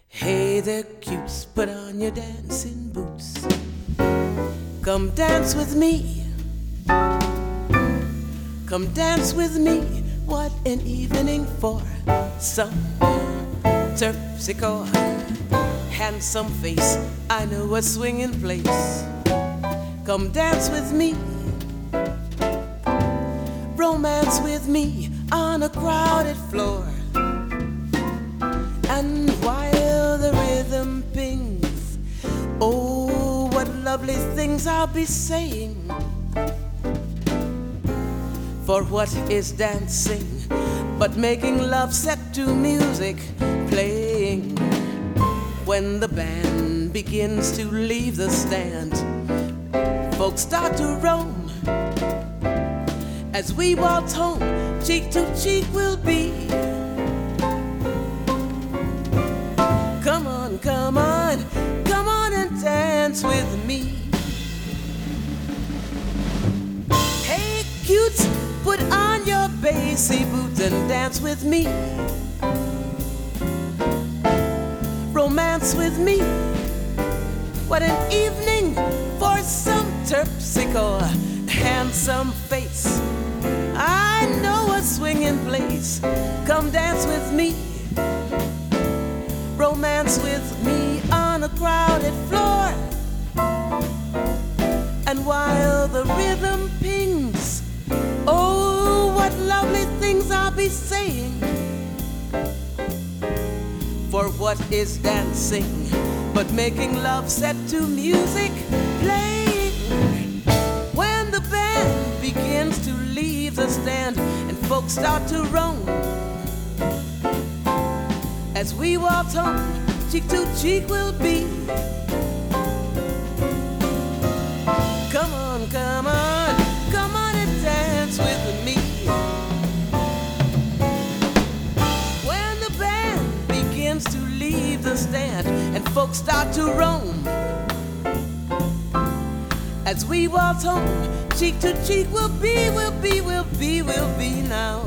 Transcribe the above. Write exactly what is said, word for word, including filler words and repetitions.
Hey there, cutes, put on your dancing boots. Come dance with me. Come dance with me. What an evening for some terpsichore. Handsome face, I know a swinging place. Come dance with me. Romance with me on a crowded floor. And while the rhythm pings, oh, what lovely things I'll be saying. For what is dancing but making love set to music playing? When the band begins to leave the stand, folks start to roam. As we waltz home, cheek to cheek we'll be. Come on, come on, come on and dance with me. Hey, cutes, put on your bassy boots and dance with me. Romance with me. What an evening for some terpsichore. Handsome face, I know a swinging place. Come dance with me. Romance with me on a crowded floor. And while the rhythm pings, oh, what lovely things I'll be saying. For what is dancing but making love set to music playing? When the band begins to leave the stand and folks start to roam. As we waltz home, cheek to cheek we'll be. Come on, come on, come on and dance with me. When the band begins to leave the stand and folks start to roam. As we waltz home, cheek to cheek we'll be, we'll be, we'll be, we'll be now.